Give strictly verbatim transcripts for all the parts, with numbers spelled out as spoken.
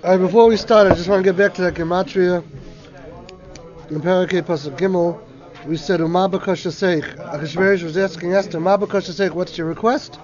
Alright, before we start, I just want to get back to that gematria. In Parakeh Pasuk Gimel, we said, Uma b'kosha seich. Achashverosh was asking Esther, Uma b'kosha seich, what's your request?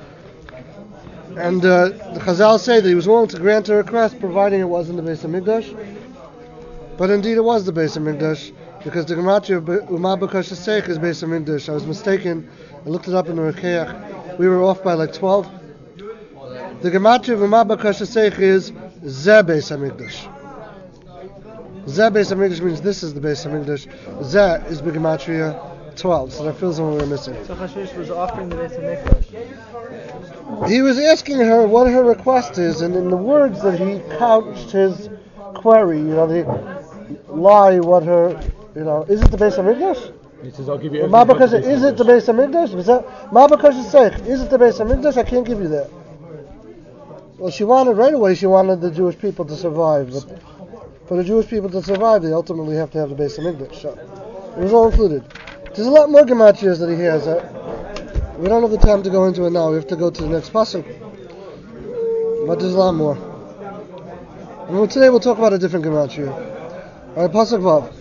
And uh, the Chazal say that he was willing to grant her request, providing it wasn't the Beis HaMikdash. But indeed it was the Beis HaMikdash, because the gematria of Uma b'kosha seich is Beis HaMikdash. I was mistaken. I looked it up in the Rekeach. We were off by like twelve. The gematria of Uma b'kosha seich is Zeh Beis HaMikdash. Zeh Beis HaMikdash means this is the Beis HaMikdash. Zeh is Gematria twelve, so that fills in what we were missing. So Chashverosh was offering the Beis HaMikdash. He was asking her what her request is, and in the words that he couched his query, you know, the lie, what her, you know, is it the Beis HaMikdash? He says, I'll give you Ma b'kosha, is it the Beis HaMikdash? Ma b'kosha seich, is it the Beis HaMikdash? I can't give you that. Well, she wanted right away, she wanted the Jewish people to survive, but for the Jewish people to survive, they ultimately have to have the Beis HaMikdash. So it was all included. There's a lot more gematrias that he has. Uh, we don't have the time to go into it now. We have to go to the next pasuk. But there's a lot more. And today we'll talk about a different gematria. All right, pasuk vav.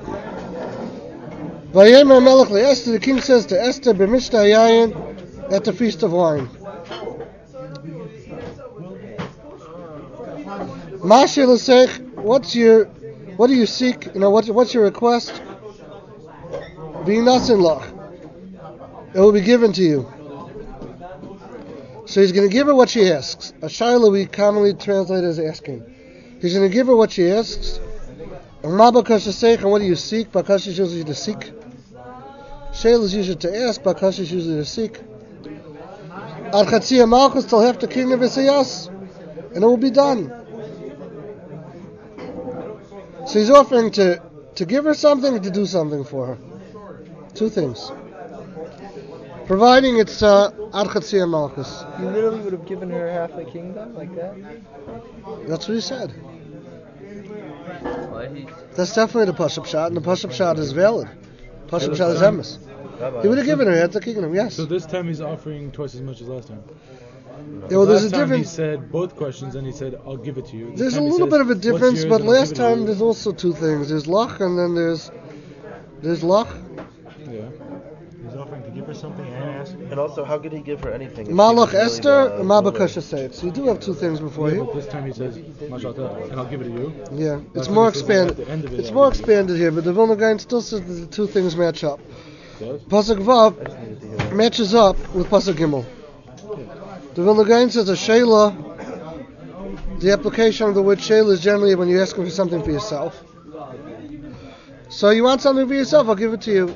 Vayemer Melech leEsther. The king says to Esther, b'mishta yayin, at the feast of wine. Masher l'seich. What's your, what do you seek? You know, what's what's your request? V'inasin lach. It will be given to you. So he's going to give her what she asks. A shayla we commonly translate as asking. He's going to give her what she asks. And ma b'kosha seich, and what do you seek? B'kosha is usually to seek. Shayla is usually to ask. B'kosha is usually to seek. Ad chatzia malchus till half the kingdom is yas, and it will be done. So he's offering to, to give her something and to do something for her. Two things. Providing it's uh, Ad Chatzia Malchus. You literally would have given her half the kingdom like that? That's what he said. That's definitely the Pashup shot, and the Pashup shot is valid. Pashup shot is emes. He would have given her half the kingdom, yes. So this time he's offering twice as much as last time. Yeah, well, there's last a time difference. he said both questions and he said, I'll give it to you. This there's a time little says, bit of a difference, but last time to there's also two things. There's lach and then there's there's lach. Yeah. He's offering to give her something and ask. And also, how could he give her anything? Malach Esther and Ma b'kosha seich. So you do have two things before yeah, you. But this time he says, Mashallah, and I'll give it to you. Yeah, Last it's time more he says it at the end expanded. of it, It's I'll more give it to you. expanded here, but the Vilna Gaon still says that the two things match up. Does? Pasuk Vav matches up with Pasuk Gimel. The Vilna Gaon says a shayla, the application of the word shayla is generally when you're asking for something for yourself. So you want something for yourself, I'll give it to you.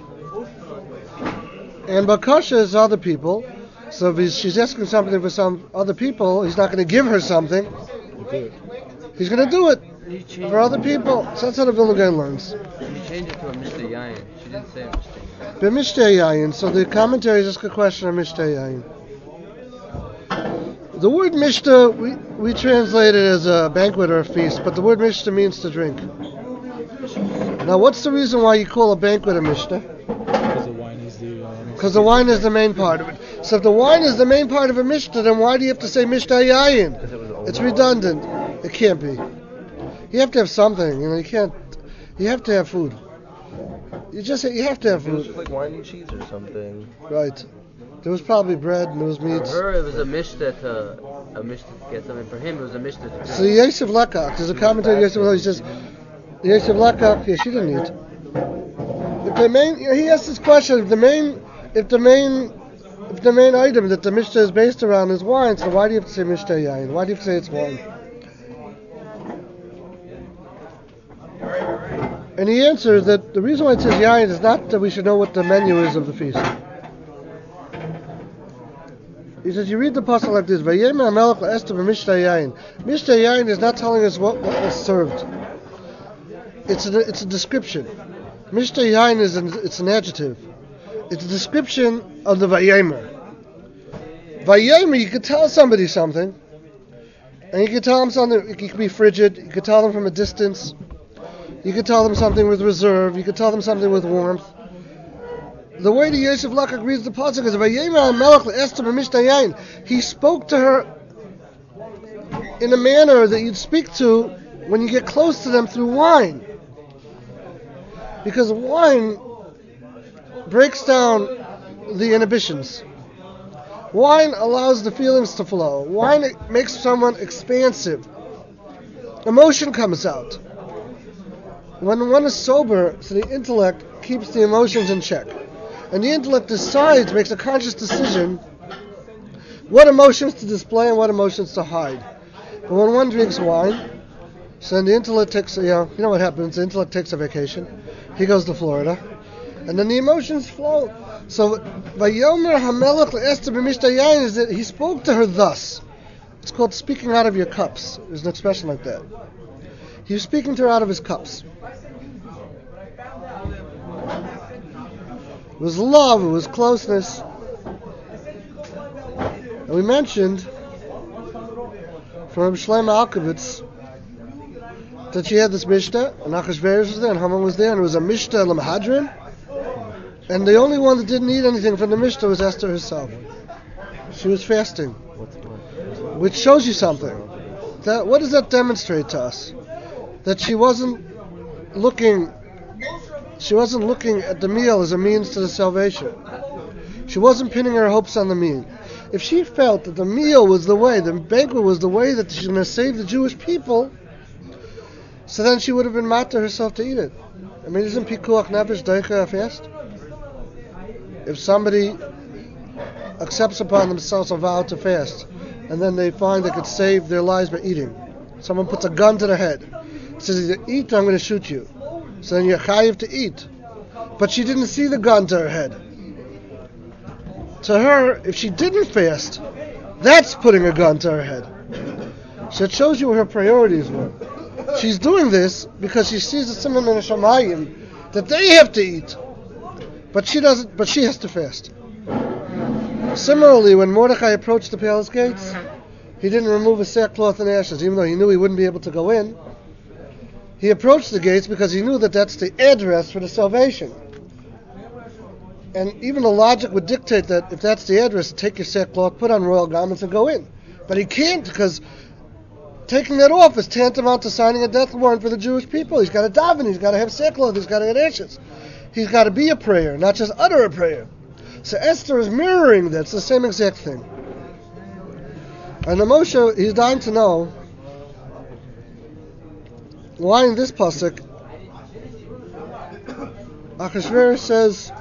And bakasha is other people. So if he's, she's asking something for some other people, he's not going to give her something. He's going to do it for other people. So that's how the Vilna Gaon learns. She changed it to a Mishta Yayin. She didn't say a Mishta Yayin. B'mishtei yayin. So the commentaries ask a question on mishtei yayin. The word mishta, we, we translate it as a banquet or a feast, but the word mishta means to drink. Now, what's the reason why you call a banquet a mishta? Because the wine is the... Uh, Because the wine is the main part of it. So if the wine is the main part of a mishta, then why do you have to say mishtei yayin? It's redundant. It can't be. You have to have something. You know, you can't... You have to have food. You just you have to have It was food. just like wine and cheese or something. Right. There was probably bread and there was For meats. her, it was a Mishta to, a Mishta to get something. For him, it was a Mishta to drink. So Yosef Lekach, there's a commentary Yosef Lekach, he says, Yosef Lekach, yeah, she didn't eat. If the main, you know, he asked this question, if the main, if the main, if the main item that the Mishnah is based around is wine, so why do you have to say Mishnah Yain? Why do you have to say it's wine? And he answers that the reason why it says Yain is not that we should know what the menu is of the feast. He says, you read the pasuk like this, Vayemer HaMelech leEsther b'mishtei yayin. Mishtei yayin is not telling us what, what was served. It's a, it's a description. Mishtei yayin is an, it's an adjective. It's a description of the Vayemer. Vayemer, you could tell somebody something, and you could tell them something, you could be frigid, you could tell them from a distance, you could tell them something with reserve, you could tell them something with warmth. The way the Yosef Lekach reads the pasuk is Vayemer HaMelech leEsther b'mishtei yayin. He spoke to her in a manner that you'd speak to when you get close to them through wine. Because wine breaks down the inhibitions. Wine allows the feelings to flow. Wine makes someone expansive. Emotion comes out. When one is sober, so the intellect keeps the emotions in check. And the intellect decides, makes a conscious decision, what emotions to display and what emotions to hide. But when one drinks wine, so then the intellect takes, you know, you know what happens, the intellect takes a vacation. He goes to Florida. And then the emotions flow. So, Vayomer HaMelech LeEsther b'Mishta Yayin is that he spoke to her thus. It's called speaking out of your cups. There's an expression like that. He was speaking to her out of his cups. It was love, it was closeness. And we mentioned from Rabbi Shlomo Alkovitz that she had this Mishta, and Achashverosh was there, and Haman was there, and it was a Mishta Lamahadrin. And the only one that didn't eat anything from the Mishta was Esther herself. She was fasting. Which shows you something. That, what does that demonstrate to us? That she wasn't looking she wasn't looking at the meal as a means to the salvation. She wasn't pinning her hopes on the meal. If she felt that the meal was the way, the banquet was the way that she's going to save the Jewish people, so then she would have been mad to herself to eat it. I mean, isn't Pikuach Nefesh Deicha a fast? If somebody accepts upon themselves a vow to fast, and then they find they could save their lives by eating, someone puts a gun to their head, says, "Either eat, or I'm going to shoot you." So then you're chayiv to eat. But she didn't see the gun to her head. To her, if she didn't fast, that's putting a gun to her head. So it shows you what her priorities were. She's doing this because she sees the Simon and Shamayim that they have to eat, but she doesn't. But she has to fast. Similarly, when Mordechai approached the palace gates, he didn't remove his sackcloth and ashes, even though he knew he wouldn't be able to go in. He approached the gates because he knew that that's the address for the salvation. And even the logic would dictate that if that's the address, take your sackcloth, put on royal garments, and go in. But he can't, because taking that off is tantamount to signing a death warrant for the Jewish people. He's got to daven, he's got to have sackcloth, he's got to have ashes. He's got to be a prayer, not just utter a prayer. So Esther is mirroring that. It's the same exact thing. And the Moshe, he's dying to know why in this pasuk Achashverosh says,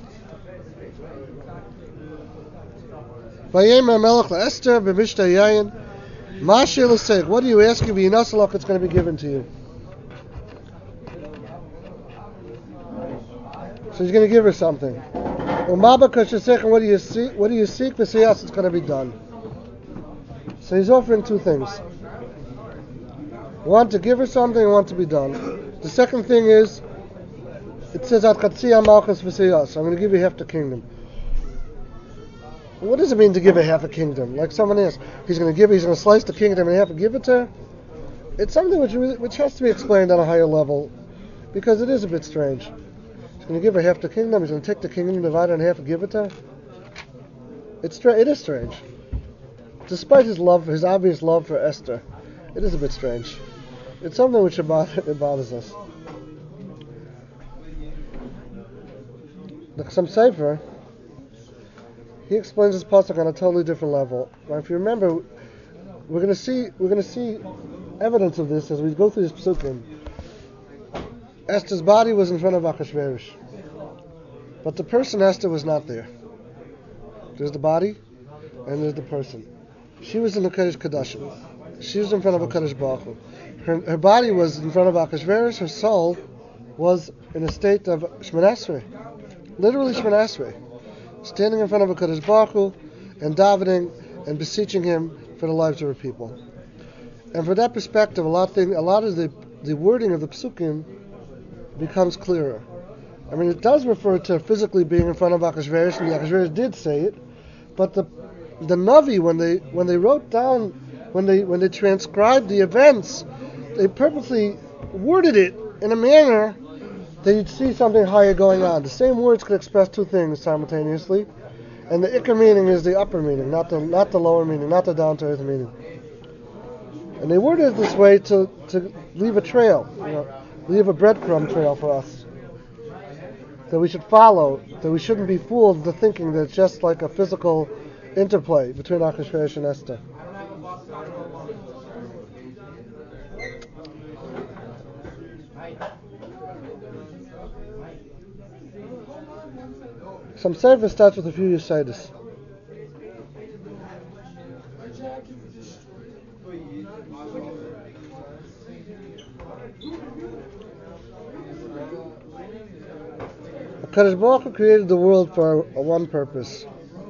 "Vayem HaMelech LeEsther b'Mishta Yayin, Ma she'el aseh." What do you ask? If Yinasalach, it's going to be given to you. So he's going to give her something. Umaba kashasech, what do you seek? What do you seek? V'siyas, it's going to be done. So he's offering two things. One, to give her something, and one, to be done. The second thing is, it says, At Chatziyah Malchus V'siyas, I'm going to give you half the kingdom. What does it mean to give her half a kingdom? Like someone else, he's going to give, he's going to slice the kingdom in half and give it to her? It's something which which has to be explained on a higher level, because it is a bit strange. He's going to give her half the kingdom, he's going to take the kingdom, divide it in half and give it to her? It's stra- it is strange. Despite his love, his obvious love for Esther, it is a bit strange. It's something which it bothers, it bothers us. The Chassam Sofer, he explains this pasuk on a totally different level. Now, if you remember, we're going to see we're going to see evidence of this as we go through this psukim. Esther's body was in front of Achashverosh, but the person Esther was not there. There's the body, and there's the person. She was in the Kodesh Kodashim. She was in front of a Kodesh Baruch Hu. Her, her body was in front of Achashverosh. Her soul was in a state of Shemona Esrei, literally Shemona Esrei, standing in front of a Kodesh Baruch Hu and davening and beseeching him for the lives of her people. And from that perspective, a lot of thing, a lot of the the wording of the psukim becomes clearer. I mean, it does refer to physically being in front of Achashverosh, and Achashverosh did say it, but the the Navi, when they when they wrote down, when they when they transcribed the events, they purposely worded it in a manner that you'd see something higher going on. The same words could express two things simultaneously, and the ikar meaning is the upper meaning, not the not the lower meaning, not the down to earth meaning. And they worded it this way to, to leave a trail, you know, leave a breadcrumb trail for us that we should follow, that we shouldn't be fooled into thinking that it's just like a physical interplay between Achashverosh and Esther. Some service starts with a few Yesodis. HaKadosh Baruch Hu created the world for a, a one purpose.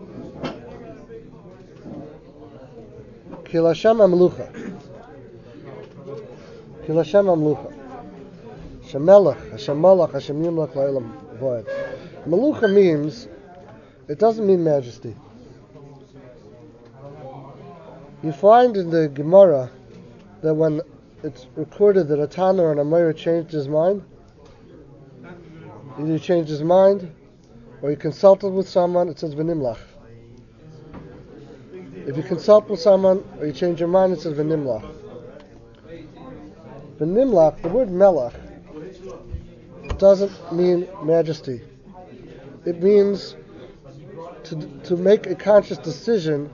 Ki L'Hashem HaMelucha. Ki L'Hashem HaMelucha. Hashem Melech, Hashem Malach, Hashem Yimlach La'ilam Voed. Melucha means, it doesn't mean majesty. You find in the Gemara that when it's recorded that a Tana or an Amora changed his mind, either he changed his mind or he consulted with someone, it says V'nimlach. If you consult with someone or you change your mind, it says V'nimlach. V'nimlach, the word Melech, doesn't mean majesty. It means to to make a conscious decision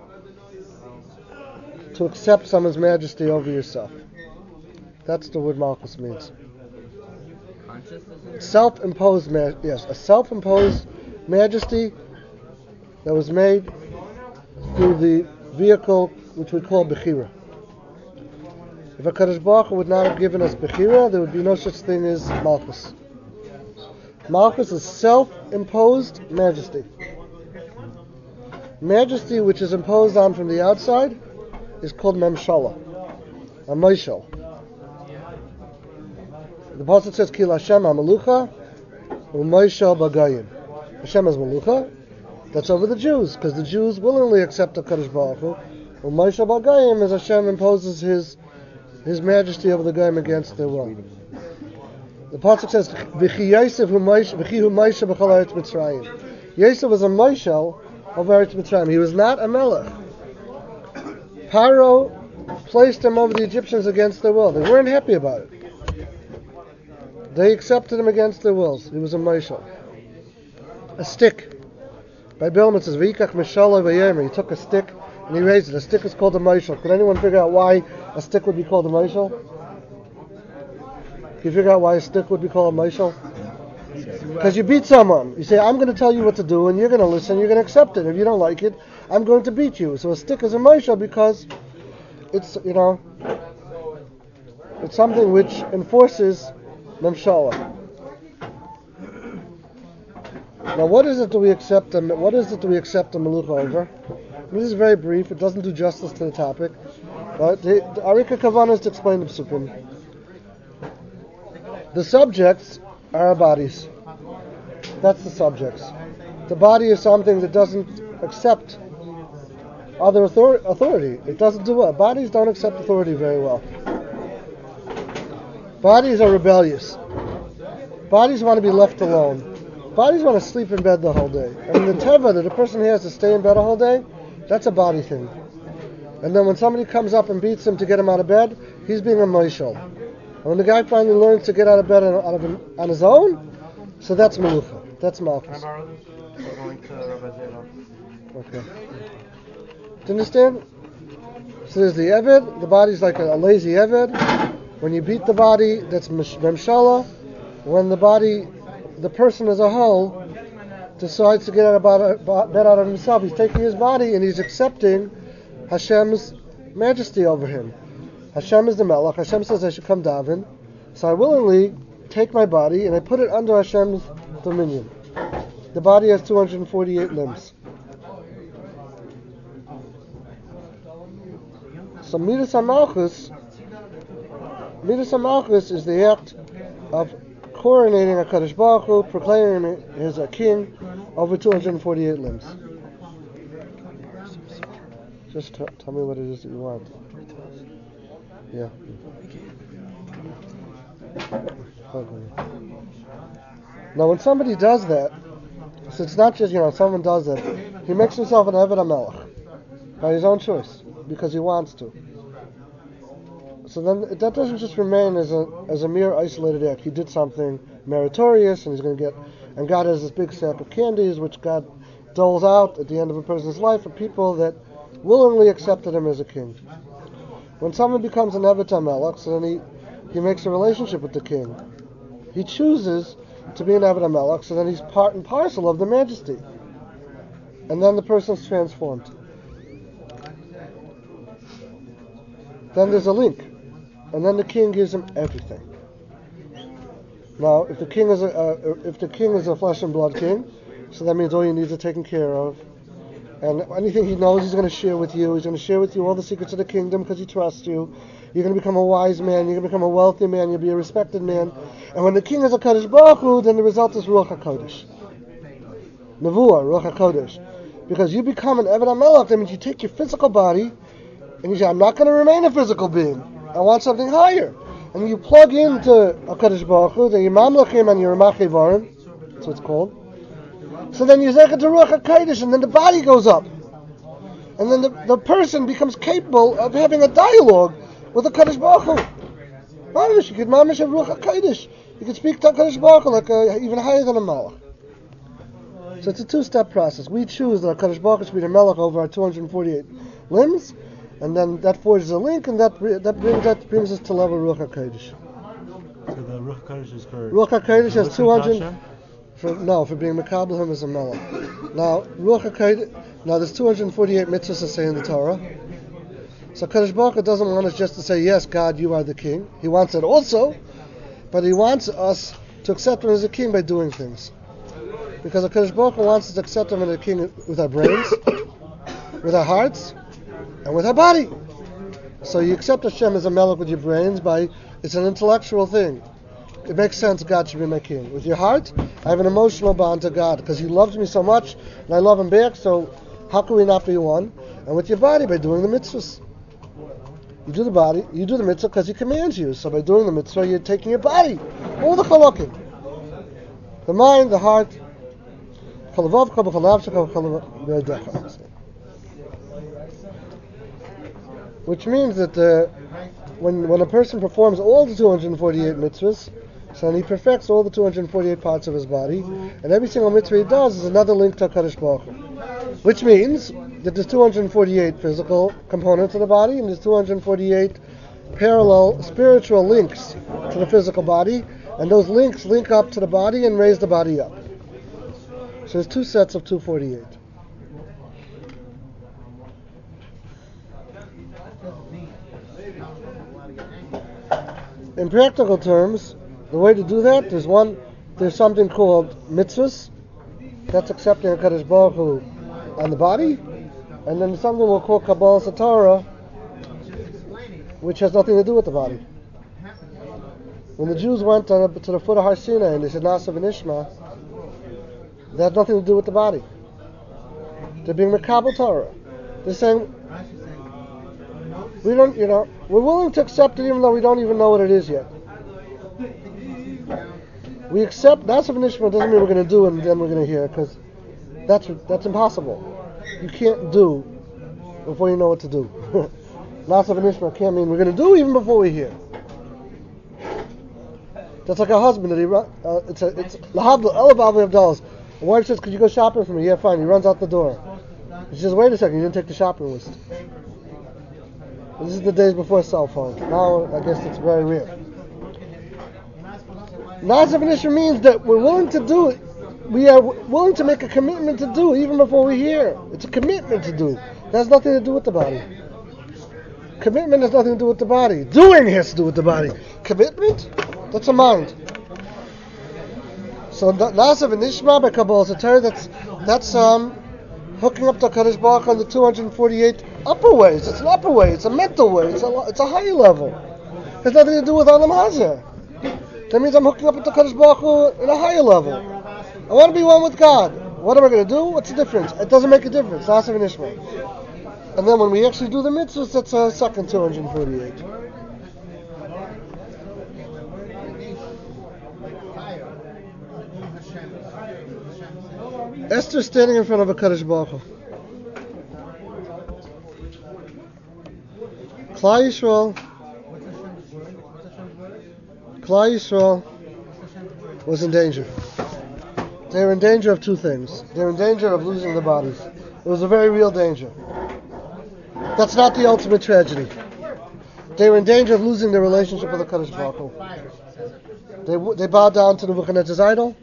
to accept someone's majesty over yourself. That's the word Malchus means. Conscious decision? Self-imposed, ma- yes, a self-imposed majesty that was made through the vehicle which we call Bechira. If HaKadosh Baruch Hu would not have given us Bechira, there would be no such thing as Malchus. Malchus is self-imposed majesty. Majesty which is imposed on from the outside is called Memshala, a Moshel. The Pasuk says, Ki L'Hashem HaMelucha u'Moshel B'Goyim. Hashem is Melucha. That's over the Jews, because the Jews willingly accept the HaKadosh Baruch Hu. U'Moshel B'Goyim is Hashem imposes His His majesty over the Goyim against their will. The Pasuk says, V'chi Yosef hu Moshe b'chol Eretz Mitzrayim. Yosef was a Moshel of Eretz Mitzrayim. He was not a Melech. Paro placed him over the Egyptians against their will. They weren't happy about it. They accepted him against their wills. He was a Moshel. A stick. By Bilam it says, V'yikach Mishaloi v'yemer. He took a stick and he raised it. A stick is called a Moshel. Could anyone figure out why a stick would be called a Moshel? Can you figure out why a stick would be called a Moshel? Because you beat someone. You say, I'm going to tell you what to do, and you're going to listen, you're going to accept it. If you don't like it, I'm going to beat you. So a stick is a Moshel because it's, you know, it's something which enforces Memshala. Now, what is it that we accept? The, what is it that we accept the Melucha over? This is very brief. It doesn't do justice to the topic. But the, the Arika Kavanah is to explain the Psukim. The subjects are our bodies. That's the subjects. The body is something that doesn't accept other author- authority. It doesn't do well. Bodies don't accept authority very well. Bodies are rebellious. Bodies want to be left alone. Bodies want to sleep in bed the whole day. I mean, the teva that a person has to stay in bed a whole day, that's a body thing. And then when somebody comes up and beats him to get him out of bed, he's being a Moshel. And when the guy finally learns to get out of bed on, out of, on his own, so that's Melucha. That's Malchus. Can I borrow this? We're going to Rabbi Zeno. Okay. Do you understand? So there's the Eved. The body's like a, a lazy Eved. When you beat the body, that's Memshala. When the body, the person as a whole, decides to get out of bed out of himself, he's taking his body and he's accepting Hashem's majesty over him. Hashem is the Melech. Hashem says I should come daven, so I willingly take my body and I put it under Hashem's dominion. The body has two hundred forty-eight limbs. So Midas HaMalchus, Midas HaMalchus is the act of coronating HaKadosh Baruch Hu, proclaiming him as a king over two hundred forty-eight limbs. Just t- tell me what it is that you want. Yeah. Okay. Now, when somebody does that, so it's not just, you know, someone does that, he makes himself an Eved HaMelech by his own choice, because he wants to. So then that doesn't just remain as a as a mere isolated act. He did something meritorious, and he's going to get. And God has this big sack of candies, which God doles out at the end of a person's life for people that willingly accepted him as a king. When someone becomes an Evet HaMelech, so then he, he makes a relationship with the king. He chooses to be an Evet HaMelech, so then he's part and parcel of the majesty. And then the person's transformed. Then there's a link. And then the king gives him everything. Now, if the king is a uh, if the king is a flesh and blood king, so that means all your needs are taken care of, and anything he knows he's going to share with you. He's going to share with you all the secrets of the kingdom because he trusts you. You're going to become a wise man. You're going to become a wealthy man. You'll be a respected man. And when the king is a Kadosh Baruch Hu, then the result is Ruach HaKodesh, Nevuah, Ruach HaKodesh, because you become an Evet HaMelech. That means you take your physical body and you say, I'm not going to remain a physical being. I want something higher. And you plug into a Kadosh Baruch Hu, the Imam Lachim and your Ramach Evarim, that's what it's called. So then you zech to Ruach HaKodesh, and then the body goes up. And then the, the person becomes capable of having a dialogue with the Kadosh Baruch Hu. Mamish, you could mamish have Ruach HaKodesh. You could speak to Kadosh Baruch Hu like a, even higher than a Malach. So it's a two-step process. We choose that Kadosh Baruch Hu should be the Melech over our two hundred forty-eight limbs, and then that forges a link, and that that brings that brings us to level Ruach HaKodesh. So the Ruach HaKodesh is for... Ruach HaKodesh has two hundred... Hashem? For, no, for being Mekabel him as a Melech. Now, Ruach HaKodesh... Now, there's two hundred forty-eight mitzvahs to say in the Torah. So Kadosh Baruch Hu doesn't want us just to say, yes, God, you are the king. He wants it also, but he wants us to accept him as a king by doing things. Because Kadosh Baruch Hu wants us to accept him as a king with our brains, with our hearts, and with our body. So you accept Hashem as a Melech with your brains by, it's an intellectual thing. It makes sense God should be my king. With your heart, I have an emotional bond to God because he loves me so much and I love him back, so how can we not be one? And with your body, by doing the mitzvahs. You do the body, you do the mitzvah because he commands you. So by doing the mitzvah, you're taking your body. All the chalakim. The mind, the heart. Which means that uh, when when a person performs all the two hundred forty-eight mitzvahs, so then he perfects all the two hundred forty-eight parts of his body, and every single mitzvah he does is another link to HaKadosh Baruch Hu. Which means that there's two hundred forty-eight physical components of the body, and there's two hundred forty-eight parallel spiritual links to the physical body, and those links link up to the body and raise the body up. So there's two sets of two hundred forty-eight. In practical terms, the way to do that, there's one, there's something called mitzvahs. That's accepting HaKadosh Baruch Hu on the body, and then there's something we'll call Kabbalah Satorah, which has nothing to do with the body. When the Jews went to the, to the foot of Har Sinai and they said Nasa v'Nishma, that had nothing to do with the body. They're being Mekabel Torah. They're saying, we don't, you know, we're willing to accept it even though we don't even know what it is yet. We accept, Nasa v'Nishma doesn't mean we're going to do it and then we're going to hear, because that's that's impossible. You can't do before you know what to do. Nasa v'Nishma can't mean we're going to do even before we hear. That's like a husband that he run. Uh, it's a it's lahavdil elavav avdalos. The wife says, "Could you go shopping for me?" Yeah, fine. He runs out the door. She says, "Wait a second, you didn't take the shopping list." And this is the days before cell phone. Now I guess it's very rare. Nasa v'Nishma means that we're willing to do it. We are willing to make a commitment to do even before we hear. It's a commitment to do. It has nothing to do with the body. Commitment has nothing to do with the body. Doing has to do with the body. Commitment? That's a mind. So Nasa v'Nishma by Kabbalah Satorah, that's that's um hooking up to Kadosh Baruch Hu on the two hundred forty-eight upper ways. It's an upper way. It's a mental way. It's a it's a higher level. It has nothing to do with Olam Hazeh. That means I'm hooking up with the Kadosh Baruch Hu at a higher level. I want to be one with God. What am I going to do? What's the difference? It doesn't make a difference. Nasa v'Nishma. And then when we actually do the mitzvahs, that's a second two hundred forty-eight. Esther standing in front of a Kadosh Baruch Hu. Klal Yisrael Klal Yisrael was in danger. They were in danger of two things. They were in danger of losing their bodies. It was a very real danger. That's not the ultimate tragedy. They were in danger of losing their relationship with the Kadosh Baruch Hu. They, they bowed down to the Nebuchadnezzar's idol.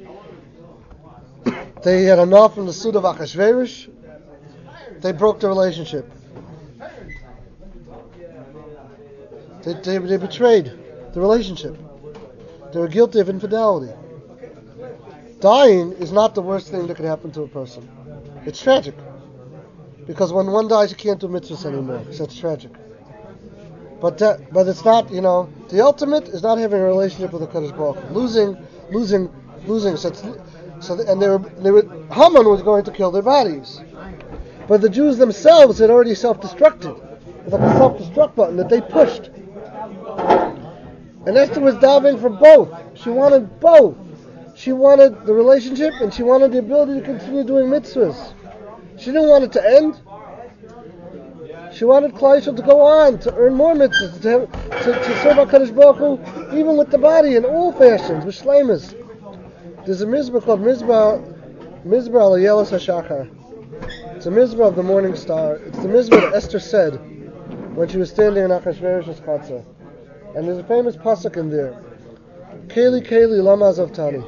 They had enough from the suit of Achashverosh. They broke the relationship. They, they, they betrayed the relationship. They were guilty of infidelity. Dying is not the worst thing that could happen to a person. It's tragic. Because when one dies, you can't do mitzvahs anymore. So it's tragic. But that, but it's not, you know, the ultimate is not having a relationship with the Kadosh Baruch Hu. Losing, losing, losing. So, it's, so the, and they were, they were, Haman was going to kill their bodies. But the Jews themselves had already self-destructed. It's like a self-destruct button that they pushed. And Esther was davening for both. She wanted both. She wanted the relationship and she wanted the ability to continue doing mitzvahs. She didn't want it to end. She wanted Klal Yisrael to go on, to earn more mitzvahs, to, have, to, to serve HaKadosh Baruch Hu, even with the body in all fashions, with shleimus. There's a mizbah called Mizbah, Mizbah al Yelos HaShachar. It's a mizbah of the morning star. It's the mizbah that Esther said when she was standing in Achashverosh's chatzah. And there's a famous pasuk in there. Keli, Keli, lama azavtani.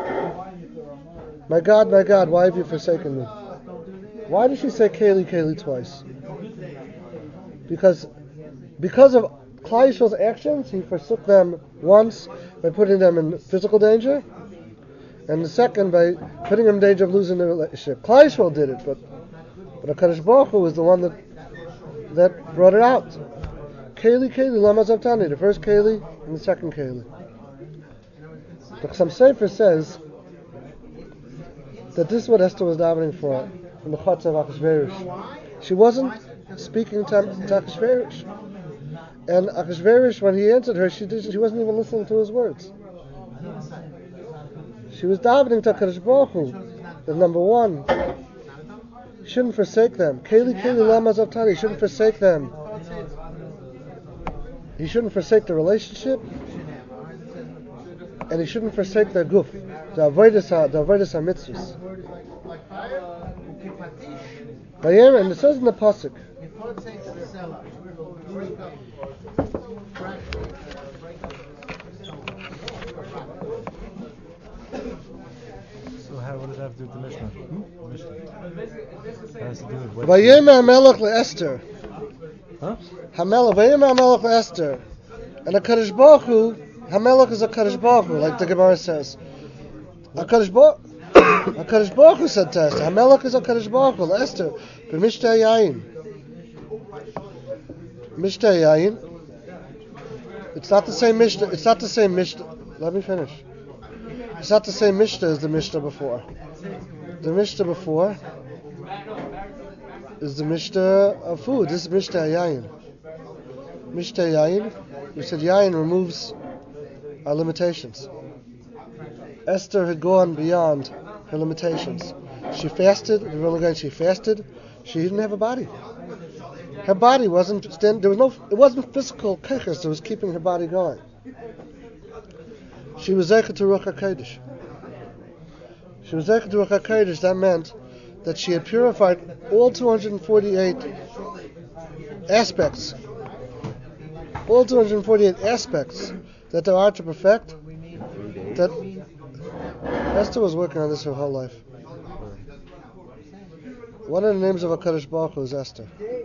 My God, my God, why have you forsaken me? Why did she say Keli, Keli twice? Because because of Klal Yisrael's actions, he forsook them once by putting them in physical danger, and the second by putting them in danger of losing the relationship. Klal Yisrael did it, but but HaKadosh Baruch Hu was the one that that brought it out. Keli, Keli, lama zavtani, the first Keli and the second Keli. The Chassam Sofer says that this is what Esther was davening for in the Chatzah of Achashverosh. She wasn't speaking to, to Achashverosh. And Achashverosh, when he answered her, she did, she wasn't even listening to his words. She was davening to HaKadosh Baruch Hu. That number one, you shouldn't forsake them. Keli, Keli, lama zavtani, you shouldn't forsake them. You shouldn't forsake the relationship. And he shouldn't forsake their guf, the avodas the avodas mitzvahs. And it says in the pasuk. So how what does that have to do with the Mishnah? Hmm? Mishnah. That has to do with what? Vayema Hamelach leEsther. Huh? Hamelach, Vayema Hamelach leEsther, and the Kadosh Baruch Hu. Hamelach is a Kadosh Baruch Hu, like the Gemara says. A Kadosh Baruch, a Kadosh Baruch Hu said to Esther. Hamelach is a Kadosh Baruch Hu. Esther, b'mishtei yayin. Mishtei yayin. It's not the same Mishnah. It's not the same Mishnah. Let me finish. It's not the same Mishnah as the Mishnah before. The Mishnah before is the Mishnah of food. This is Mishtei yayin. Mishtei yayin. We said yayin removes our limitations. Esther had gone beyond her limitations. She fasted. Again, she fasted. She didn't have a body. Her body wasn't. There was no. It wasn't physical keches that was keeping her body going. She was zeicha to Ruach HaKodesh. She was zeicha to Ruach HaKodesh. That meant that she had purified all two hundred forty-eight aspects. All two hundred forty-eight aspects that there are to perfect. That Esther was working on this her whole life. One of the names of HaKadosh Baruch Hu is Esther.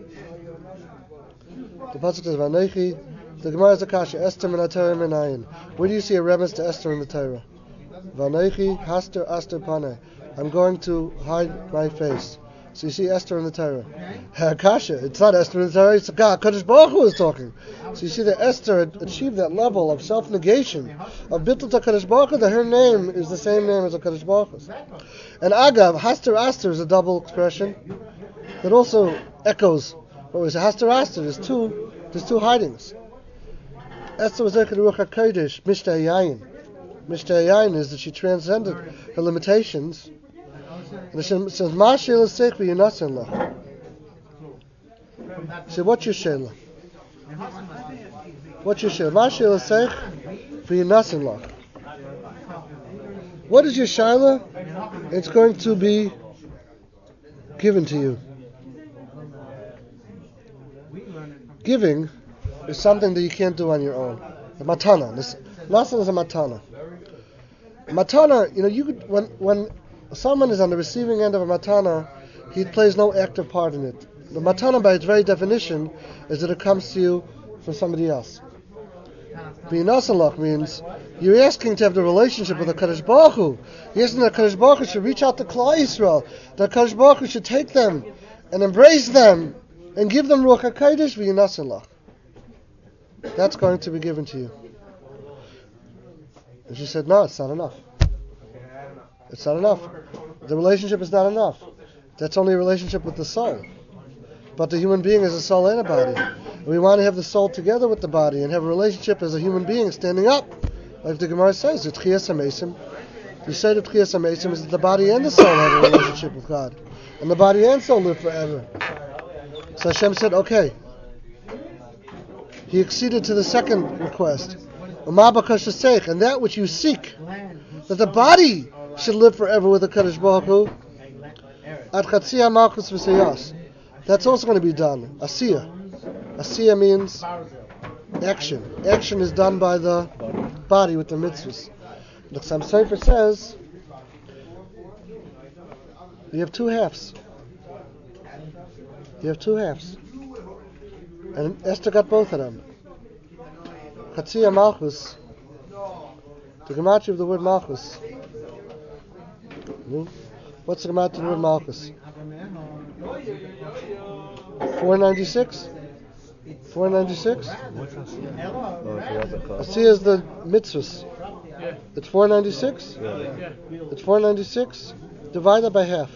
The pasuk is Vanochi. The Gemara is Akasha. Esther min haTorah min ayin. Where do you see a reference to Esther in the Torah? Vanochi haster aster paneh. I'm going to hide my face. So you see Esther in the Torah. Akasha. It's not Esther in the Torah. It's God. HaKadosh Baruch Hu is talking. So you see that Esther had achieved that level of self-negation, of bittul to HaKadosh Baruch Hu, that her name is the same name as HaKadosh Baruch Hu's. And Agav, Haster Aster is a double expression that also echoes what we say. Haster Aster, there's two, there's two hidings. Esther was Zeicha Ruach HaKodesh, Mishtei Yayin. Mishtei Yayin is that she transcended her limitations. And it says, Ma Sheila Seich v'Yinasen Lach. She said, what's your Sheila? What's your Sheila? Ma Sheila Seich for your nasan lach. What is your shaila? It's going to be given to you. Giving is something that you can't do on your own. The matana. This nasan is a matana. Matana, you know, you could, when when someone is on the receiving end of a matana, he plays no active part in it. The matana, by its very definition, is that it comes to you from somebody else. V'yinasalach means you're asking to have the relationship with the Kadosh Baruch Hu. You're asking that Kadosh Baruch Hu should reach out to Klal Yisrael. That Kadosh Baruch Hu should take them and embrace them and give them Ruach HaKodesh v'yinasalach. That's going to be given to you. And she said, no, it's not enough. It's not enough. The relationship is not enough. That's only a relationship with the soul. But the human being is a soul and a body. And we want to have the soul together with the body and have a relationship as a human being standing up. Like the Gemara says, it's Tchiyas HaMesim. You say that Tchiyas HaMesim is that the body and the soul have a relationship with God. And the body and soul live forever. So Hashem said, okay. He acceded to the second request. And that which you seek, that the body should live forever with the Kadosh Baruch Hu, at Chatziyah Malchus V'Seyas. That's also going to be done. Asiyah. Asiyah means action. Action is done by the body with the mitzvahs. The Chassam Sofer says you have two halves. You have two halves. And Esther got both of them. Chatziyah Malchus, the gematria of the word Malchus. What's the gematria of the word Malchus? four ninety-six? four ninety-six? Asiyah is the mitzvahs. It's four ninety-six? It's four ninety-six divided by half.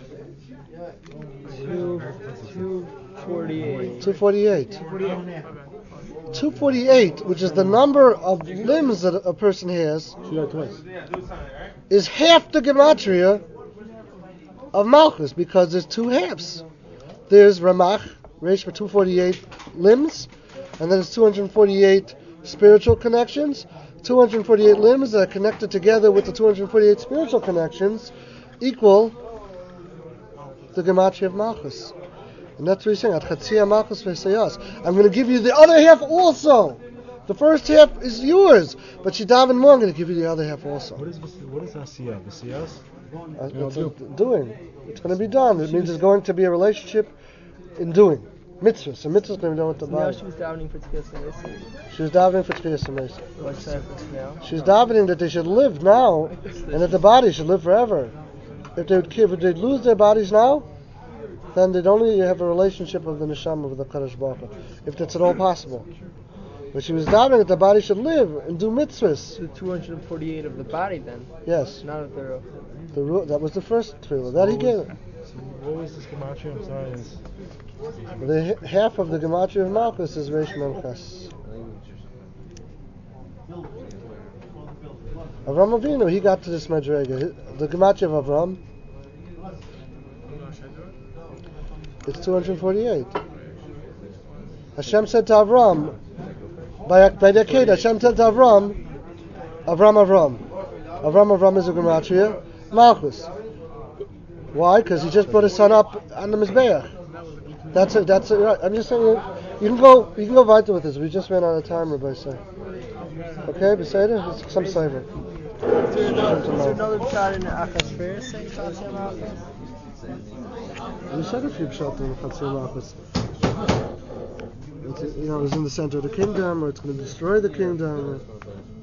two forty-eight. two forty-eight. two forty-eight, which is the number of limbs that a person has, is half the gematria of Malchus, because there's two halves. There's Ramach, Reish for two forty-eight limbs, and then there's two hundred forty-eight spiritual connections. two hundred forty-eight limbs that are connected together with the two hundred forty-eight spiritual connections equal the gematria of Malchus. And that's what he's saying. At Chatziyah Malchus V'Seyas. I'm going to give you the other half also. The first half is yours, but you daven more. I'm going to give you the other half also. What is what is Asiyah? V'Seyas? Uh, it's a, doing. It's going to be done. It means it's going to be a relationship in doing. Mitzvahs. So mitzvahs going to be done with the So now body. she was davening for Tchiyas HaMesim. She was davening for Tchiyas HaMesim. What's that now? She's davening that they should live now, and that the body should live forever. If they would, if they'd lose their bodies now, then they'd only have a relationship of the neshama with the Kadosh Baruch Hu, if that's at all possible. But she was davening that the body should live and do mitzvahs. So two hundred forty-eight of the body then, Yes, not of the ruach. the ru- that was the first tefillah that he gave. So what was this gematria? I'm sorry. It's, The h- half of the gematria of Malchus is Reish Memches. Avram Avinu, he got to this madrega. The gematria of Avram, it's two hundred forty-eight. Hashem said to Avram, by, by the Akedah, Hashem said to Avram, Avram Avram. Avram Avram is a gematria, Malchus. Why? Because he just brought his son up on the Mizbeach. That's it. That's it. Right. I'm just saying. You, you can go. You can go weiter with this. We just ran out of time, Rabbi say. Okay, Beseder. It's some savor. Is there another, is there another shot in the Achashverosh saying Chatziyah Malchus? We said a few pshat in Chatziyah Malchus. It's, you know, it's in the center of the kingdom, or it's going to destroy the kingdom. Or